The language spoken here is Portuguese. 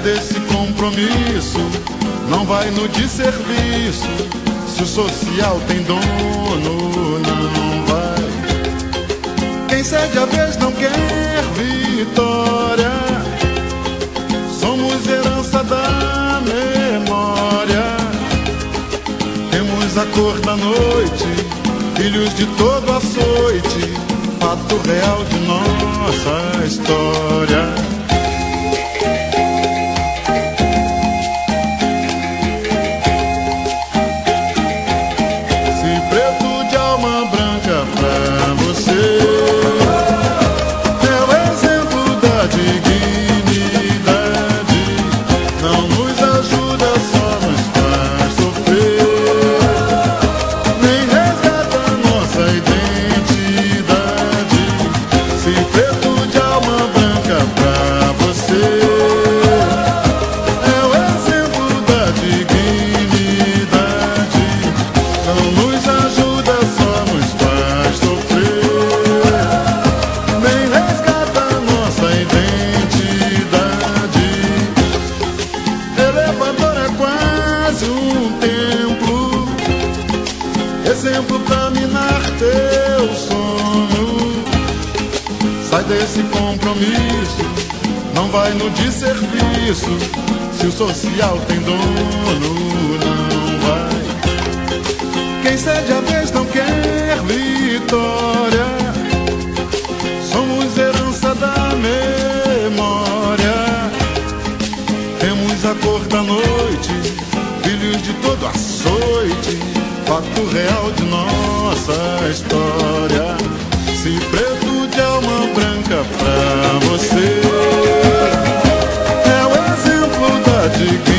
desse compromisso, não vai no desserviço. Se o social tem dono, não vai. Quem cede a vez não quer vitória. Somos herança da memória. Temos a cor da noite, filhos de todo açoite, fato real de nossa história. Exemplo pra minar teu sonho. Sai desse compromisso, não vai no desserviço. Se o social tem dono, não vai. Quem cede a vez não quer vitória. Somos herança da memória. Temos a cor da noite, filhos de todo açoite, fato real de nossa história. Se preto de alma branca pra você é o exemplo da dignidade.